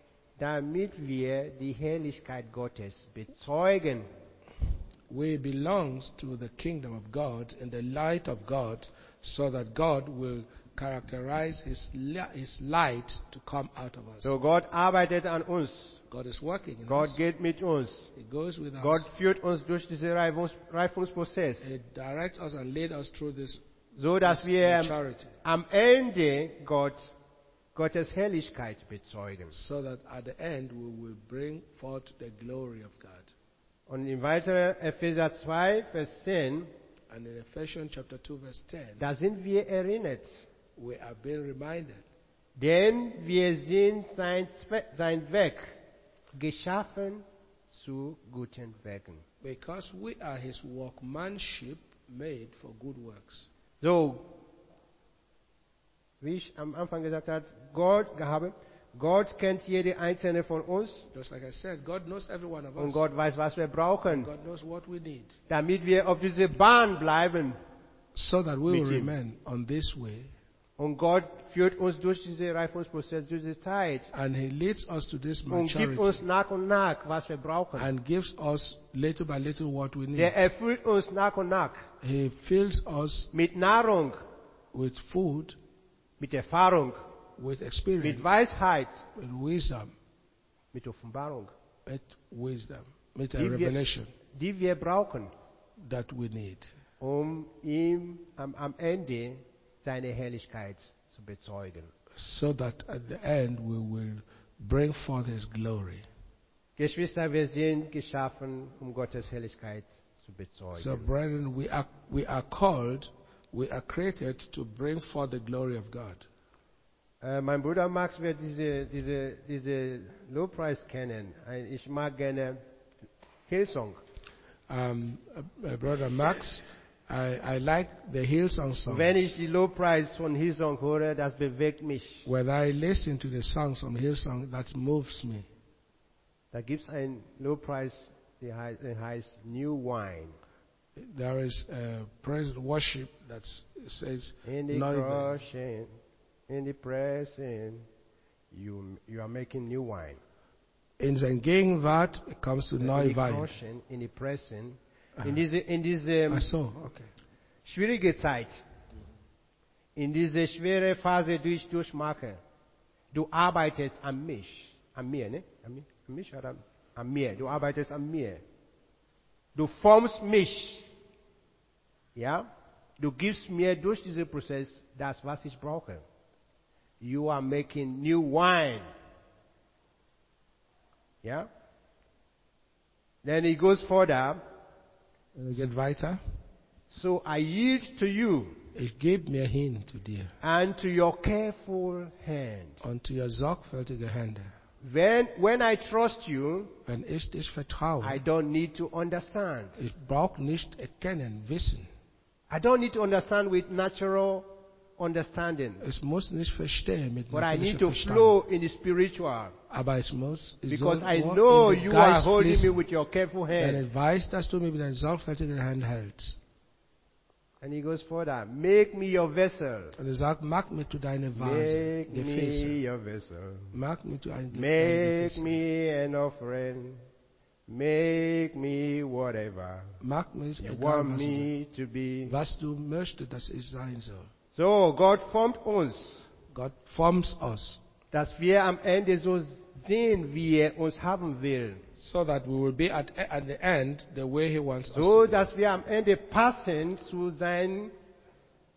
die Herrlichkeit Gottes bezeugen. We belong to the kingdom of God in the light of God, so that God will characterize His light to come out of us. So Gott arbeitet an uns. God is working in Gott us. geht mit uns. He goes with Gott us. führt uns durch diesen Reifungsprozess, He directs us and leads us through this so dass wir maturity, am Ende Gottes Herrlichkeit bezeugen. so that at the end we will bring forth the glory of God. Und in weiterer Epheser 2, Vers 10, And in Ephesians chapter 2 verse 10, da sind wir erinnert. we are being reminded, Denn wir sind sein Werk, geschaffen zu guten Werken. because we are His workmanship made for good works. So, wie ich am Anfang gesagt habe, Gott kennt jede einzelne von uns Just like I said, God knows every one of und us. Gott weiß, was wir brauchen, God knows what we need, damit wir auf dieser Bahn bleiben. so that we will Mit ihm. remain on this way. Und Gott führt uns durch diesen Reifungsprozess, durch diese Zeit And He leads us to this und gibt uns maturity nach und nach, was wir brauchen. and gives us little by little what we need. Der erfüllt uns nach und nach He fills us mit Nahrung, with food, mit Erfahrung, with mit experience, Weisheit, with wisdom, mit Offenbarung, with a Die wir- revelation die wir brauchen, that we need, um ihm am Ende seine Herrlichkeit zu bezeugen. so that at the end we will bring forth His glory. Geschwister, wir sind geschaffen, um Gottes Herrlichkeit zu bezeugen. So, brethren, we are called, we are created to bring forth the glory of God. Mein Bruder Max wird diese Lobpreis kennen. Ich mag gerne Hillsong. Brother Max, I like the Hillsong songs. Wenn ich die Lobpreis von Hillsong höre, das bewegt mich. When I listen to the songs from Hillsong, that moves me. Da gibt es einen Lobpreis, der heißt New Wine. There is a praise and worship that says, In the "Neue crushing, in the pressing, you are making new wine. in sein Gegenwart it comes to In neue the Wein." crushing, in the pressing, in diese Ach so, okay. schwierige Zeit, in diese schwere Phase, die ich durchmache, du arbeitest an mir, ne? An mich oder an mir? Du arbeitest an mir. Du formst mich, ja? Du gibst mir durch diesen Prozess das, was ich brauche. You are making new wine. Ja? Then it goes further. Geht weiter. So I yield to you Ich gebe mir hin zu dir and to your careful hand. und zu ihr sorgfältige Hände. When I trust you, Wenn ich dich vertraue, I don't need to understand. ich brauche nicht erkennen, wissen. I don't need to understand with natural understanding. Ich muss nicht verstehen mit But I need natürlichem to Verstand. flow in the spiritual. Aber ich muss Because so I nur know in den you are Geist holding me fließen, with your careful denn hand. ich weiß, dass du mich mit deiner sorgfältigen Hand hältst. And he goes further. Make me your vessel. Und er sagt, mach mich zu deiner Vase, Make me Gefäße. your vessel. Mach mich zu einem Make Gefäß. me an offering. Make me whatever Mach mich, you egal want was du, me to be. was du möchtest, dass ich sein soll. So, Gott formt uns, Gott formt uns, dass wir am Ende so sehen, wie er uns haben will. so that we will be at the end the way He wants us So, to be. dass wir am Ende passen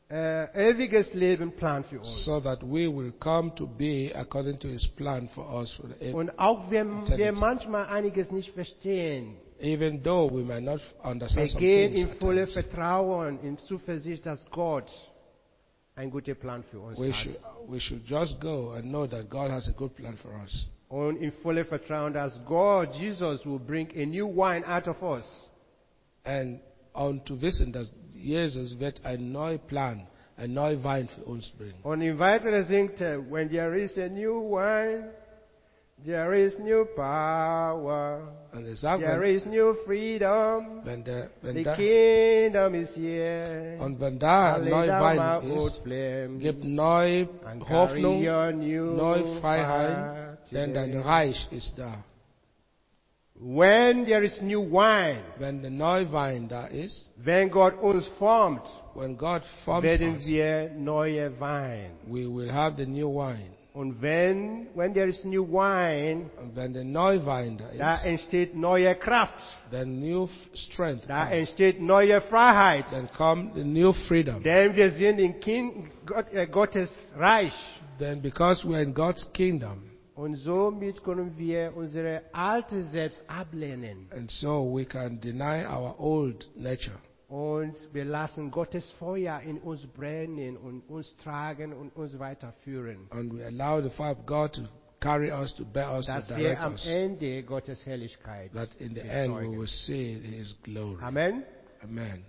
ewiges Leben plant für uns. so that we will come to be according to His plan for us. For the, Und auch wenn wir Eternity. manchmal einiges nicht verstehen, even though we might not wir understand some gehen things in at volle times, Vertrauen, in Zuversicht, dass Gott einen guten Plan für uns we hat. should just go and know that God has a good plan for us. Und in volle Vertrauen, dass Gott, Jesus, will bring a new wine out of us. And on to wissen, dass Jesus wird ein neues Plan, ein neues Wein für uns bringen. Und im Weiteren singt er, when there is a new wine, there is new power, Und er sagt, there is new freedom, wenn the da, kingdom is here. und wenn da ein Lay neuer down Wein my old ist, flames gibt neue and Hoffnung, carry your new neue Freiheit, fire denn dein today. Reich ist da. When there is new wine, Wenn der neue Wein da ist, wenn Gott uns formt, when God forms werden us, wir neue Wein. we will have the new wine. Und when there is new wine, Und wenn der neue Wein da da ist, entsteht neue Kraft, then new strength da comes. entsteht neue Freiheit. Then come the new freedom. Denn wir sind in Gottes Reich. Then because we're in God's kingdom, Und somit können wir unsere alte Selbst ablehnen. and so we can deny our old nature. Und wir lassen Gottes Feuer in uns brennen und uns tragen und uns weiterführen. And we allow the fire of God to carry us, to bear us, to Dass wir direct am us. Ende Gottes Herrlichkeit That in the end we bezeugen. will see His glory. Amen. Amen.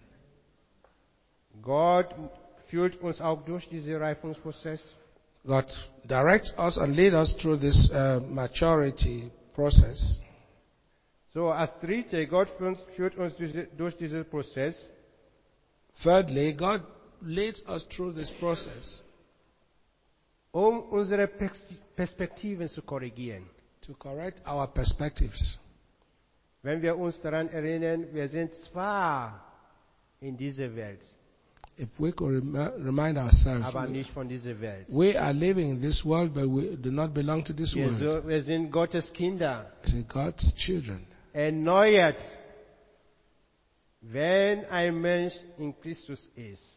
Gott führt uns auch durch diesen Reifungsprozess. God directs us and lead us through this maturity process. So, als Dritte, Gott führt uns durch diesen Prozess, Thirdly, God leads us through this process um unsere Perspektiven zu korrigieren. to correct our perspectives. Wenn wir uns daran erinnern, wir sind zwar in dieser Welt, If we could remind ourselves, aber nicht von dieser Welt. we are living in this world, but we do not belong to this world. Wir sind Gottes Kinder, We are God's children. erneuert. Wenn ein Mensch in Christus ist,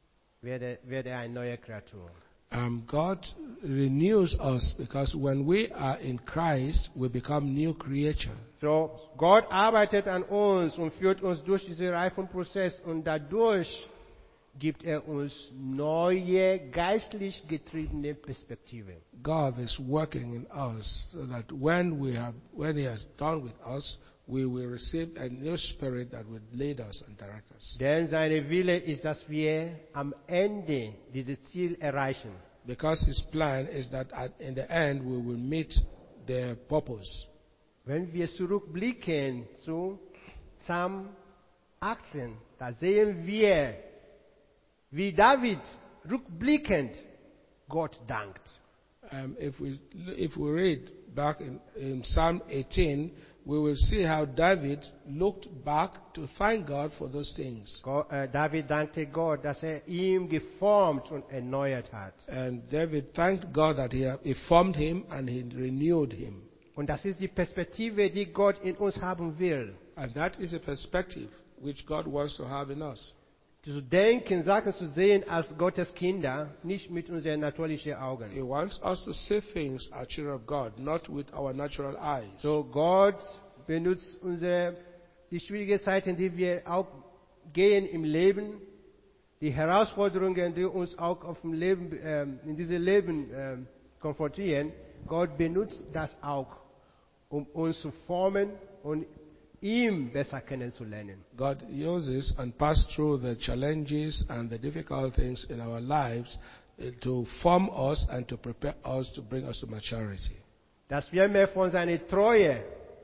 wird er eine neue Kreatur. God renews us because when we are in Christ, we become new creature. So, Gott arbeitet an uns und führt uns durch diesen Reifungsprozess und dadurch gibt er uns neue, geistlich getriebene Perspektiven. God is working in us so that when He has done with us, we will receive a new spirit that will lead us and direct us. Denn seine Wille ist, dass wir am Ende dieses Ziel erreichen. Because His plan is that in the end we will meet the purpose. Wenn wir zurückblicken zu Psalm 18, da sehen wir, wie David rückblickend Gott dankt. If we read back in Psalm 18, we will see how David looked back to thank God for those things. David dankte Gott, dass er ihn geformt und erneuert hat. And David thanked God that he formed him and He renewed him. Und das ist die Perspektive, die Gott in uns haben will. And that is a perspective which God wants to have in us. Zu denken, Sachen zu sehen als Gottes Kinder, nicht mit unseren natürlichen Augen. He wants us to see things as children of God, not with our natural eyes. So Gott benutzt die schwierigen Zeiten, die wir auch gehen im Leben, die Herausforderungen, die uns auch auf dem Leben, in diesem Leben konfrontieren. Gott benutzt das auch, um uns zu formen und ihm besser kennenzulernen. God uses and passes through the challenges and the difficult things in our lives to form us and to prepare us to bring us to maturity. Dass wir mehr von seiner Treue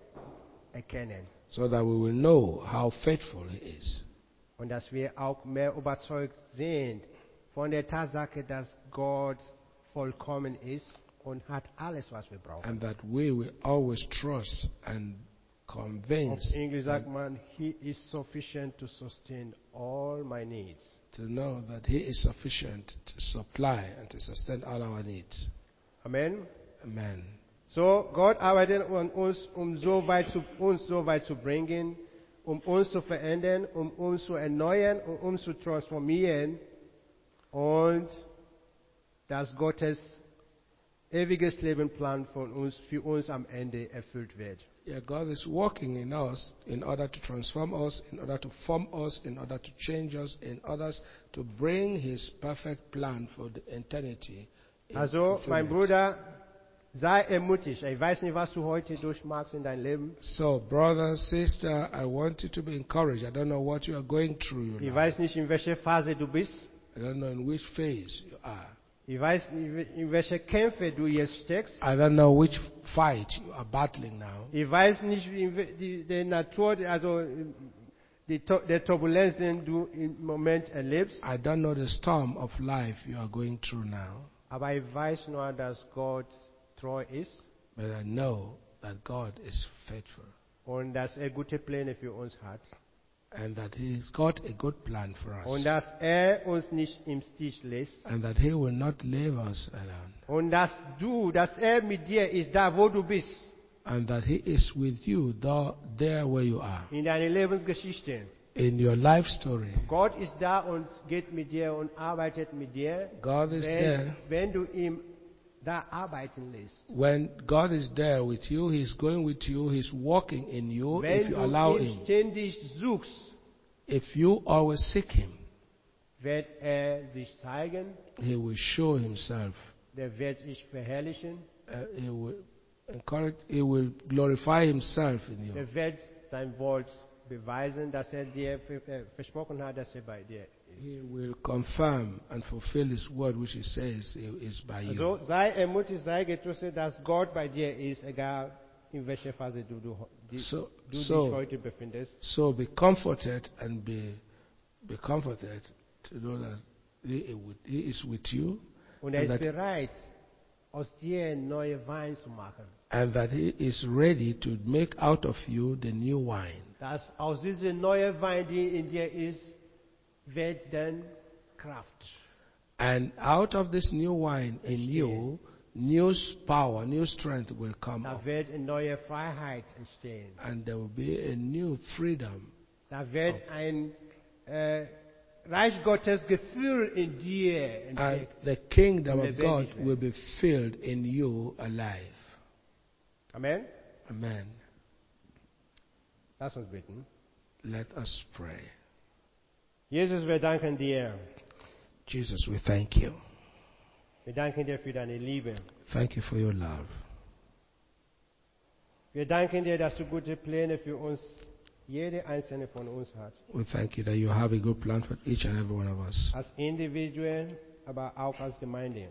erkennen So that we will know how faithful He is. und dass wir auch mehr überzeugt sind von der Tatsache, dass Gott vollkommen ist und hat alles, was wir brauchen. And that we will always trust and Auf convince Englisch sagt man, He is sufficient to sustain all my needs. to know that He is sufficient to supply and to sustain all our needs. Amen. Amen. So, Gott arbeitet an uns, uns so weit zu bringen, um uns zu verändern, um uns zu erneuern, um uns zu transformieren. und dass Gottes ewiges Lebenplan für uns am Ende erfüllt wird. Yeah, God is working in us in order to transform us, in order to form us, in order to change us, in order to bring His perfect plan for the eternity. in Also, mein fulfillment. Bruder, sei ermutigt. Ich weiß nicht, was du heute durchmachst in deinem Leben. So, brother, sister, I want you to be encouraged. I don't know what you are going through. Ich weiß nicht, in welcher Phase du bist. I don't know in which phase you are. Ich weiß nicht, in welche Kämpfe du jetzt steckst. I don't know which fight you are battling now. Ich weiß nicht, die Natur, also der Turbulenz, den du im Moment erlebst. I don't know the storm of life you are going through now. Aber ich weiß nur, dass Gott treu ist But I know that God is faithful und dass er gute Pläne für uns hat. and that He's got a good plan for us. Und dass er uns nicht im Stich lässt. And that He will not leave us alone. Und dass er mit dir ist, da wo du bist. And that He is with you there where you are. In deiner Lebensgeschichte. In your life story. Gott ist da und geht mit dir und arbeitet mit dir. God is there. Wenn du ihm da arbeiten lässt. When God is there with you, He's going with you, He's walking in you if Wenn you du allow ihn Him. ständig suchst, If you always seek Him, wird er sich zeigen, He will show Himself. der wird sich verherrlichen, He will He will glorify Himself in you. der wird sein Wort beweisen, dass er dir versprochen hat, dass er bei dir ist. He will confirm and fulfill His word which He says He is by you. Also sei ermutigt, sei getröstet, dass Gott bei dir ist, egal in welcher Phase du dich heute befindest. So be comforted and be comforted to know that He is with you Und er ist bereit, aus dir neue Wein zu machen. and that He is ready to make out of you the new wine. Dass aus dieser neuen Wein, die in dir ist, wird dann Kraft. And out of this new wine in you, new power, new strength will come Da up. wird eine neue Freiheit entstehen. And there will be a new freedom. Da wird ein Reich Gottes Gefühl in dir And entdeckt. the kingdom of lebendig God werden. will be filled in you alive. Amen. Amen. Lass uns bitten. Let us pray. Jesus, wir danken dir. Jesus, we thank you. Wir danken dir für deine Liebe. Thank you for your love. Wir danken dir, dass du gute Pläne für uns, jede einzelne von uns hast. We thank you that you have a good plan for each and every one of us. Als Individuen, aber auch als Gemeinde.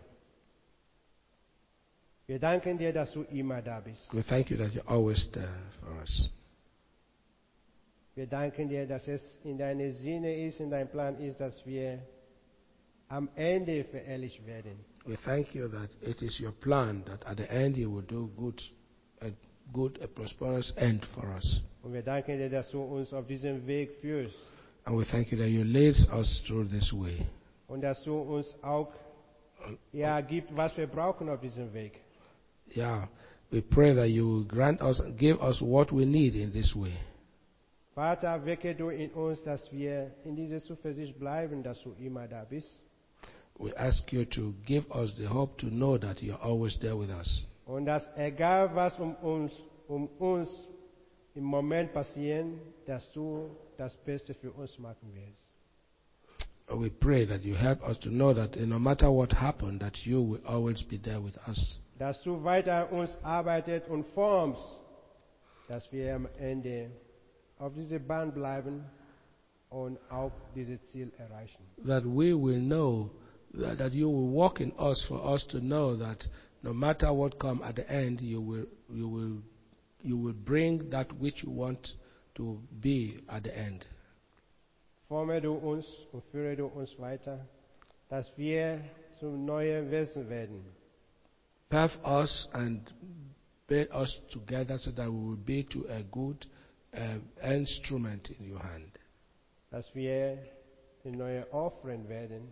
Wir danken dir, dass du immer da bist. We thank you that you're always there for us. Wir danken dir, dass es in deinem Sinne ist, in deinem Plan ist, dass wir am Ende verherrlicht werden. We thank you that it is your plan that at the end you will do a prosperous end for us. Und wir danken dir, dass du uns auf diesem Weg führst. And we thank you that you lead us through this way. Und dass du uns auch gibt, was wir brauchen auf diesem Weg. Yeah, we pray that you will grant us, give us what we need in this way. Vater, wecke du in uns, dass wir in dieser Zuversicht bleiben, dass du immer da bist. We ask you to give us the hope to know that you're always there with us. Und dass egal was um uns im Moment passiert, dass du das Beste für uns machen wirst. We pray that you help us to know that no matter what happens, that you will always be there with us. Dass du weiter an uns arbeitet und formst, dass wir am Ende auf dieser Bahn bleiben und auch dieses Ziel erreichen. That we will know that you will walk in us for us to know that no matter what comes at the end, you will bring that which you want to be at the end. Forme du uns und führe du uns weiter, dass wir zum neuen Wesen werden. Path us and build us together so that we will be to a good instrument in your hand. Dass wir eine neue Offering werden.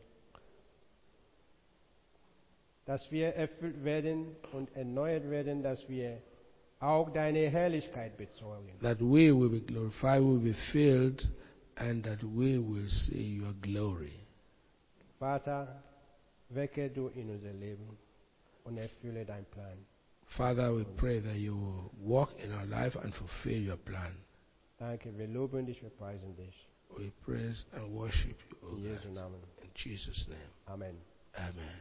Dass wir erfüllt werden und erneuert werden, dass wir auch deine Herrlichkeit bezeugen. That we will be glorified, we will be filled, and that we will see your glory. Vater, wecke du in unser Leben und erfülle deinen Plan. Father, we pray that you will walk in our life and fulfill your plan. Danke, wir loben dich, wir preisen dich. We praise and worship you, O In Jesu God. Namen. In Jesus' name. Amen. Amen.